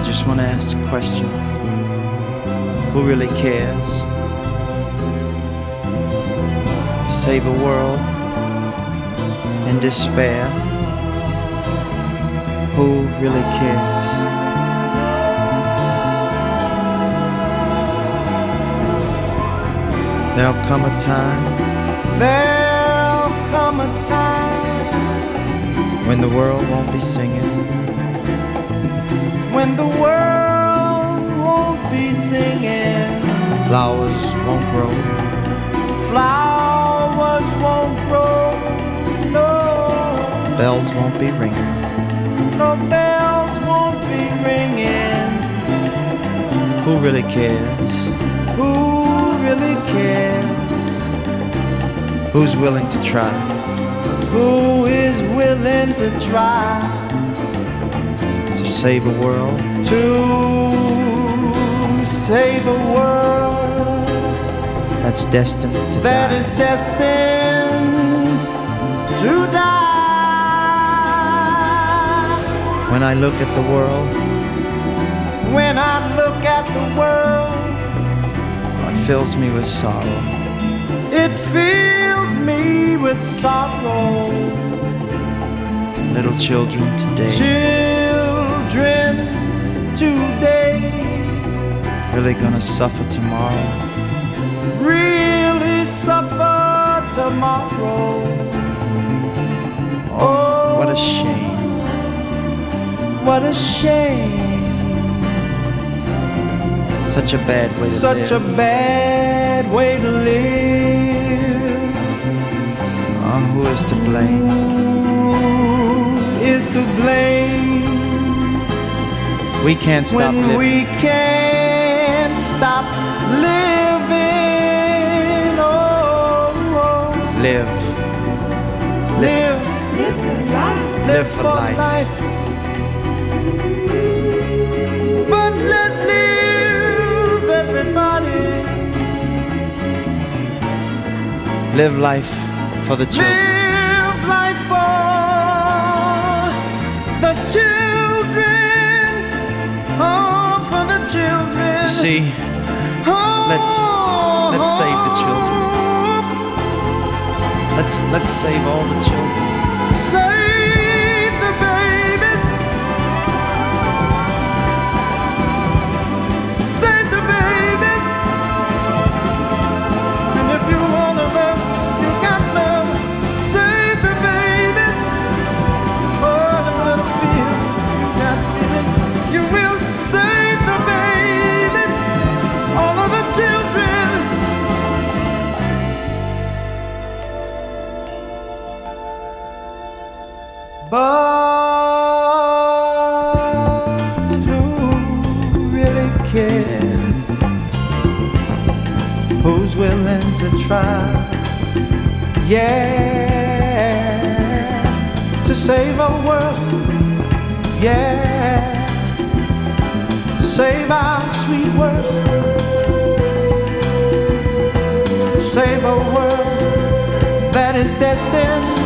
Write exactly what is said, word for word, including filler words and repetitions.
just want to ask the question, who really cares to save a world in despair? Who really cares? There'll come a time, there'll come a time when the world won't be singing, when the world won't be singing, flowers won't grow, flowers won't grow, no, bells won't be ringing, no bells won't be ringing. Who really cares? Who really cares? Who's willing to try? Who is willing to try to save a world? To save a world that's destined to that die. is destined to die. When I look at the world, when I look at the world, it fills me with sorrow. It fills me with sorrow. Little children today, children today, really gonna suffer tomorrow. Really suffer tomorrow. Oh, what a shame. What a shame. Such a bad way to Such live. Such a bad way to live. Oh, who is to blame? Who is to blame? We can't stop when living. we can't stop living. Oh, oh. Live. Live. Live for life. Live for life. life. But let live, everybody. Live life for the children. Live life for the children. Oh, for the children. See, let's let's save the children. Let's let's save all the children. Save the babies. Save the babies. And if you wanna love, you got love. Save the babies. Oh, the little feel you got feeling. You will save the babies. All of the children. But who really cares? Who's willing to try? Yeah, to save our world. Yeah, save our sweet world. Save a world that is destined